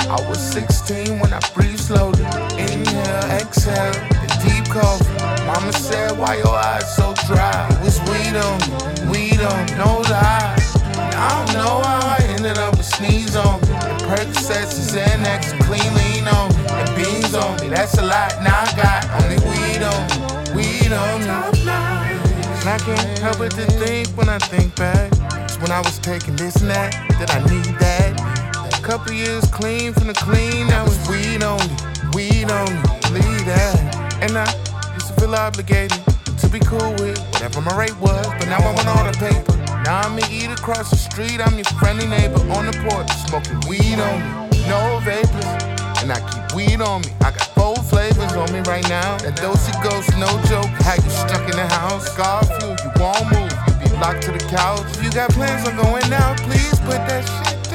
I was 16 when I breathed slowly. Inhale, exhale, the deep coffee. Mama said, why your eyes so dry? It was weed on me, no lie. I don't know how I ended up with sneeze on me. And Percocets and Xanax, clean lean on me. And beans on me, that's a lot. Now I got only weed on me. And I can't help but to think when I think back. It's when I was taking this and that I need that. A couple years clean from the clean, that was weed only, leave that. And I used to feel obligated to be cool with whatever my rate was, but now I want all the paper. Now I'm gonna eat across the street, I'm your friendly neighbor on the porch, smoking weed on me, no vapors. And I keep weed on me, I got 4 flavors on me right now. That dosey ghost, no joke, how you stuck in the house. Garfield, you won't move, you be locked to the couch. If you got plans on going out, please put that shit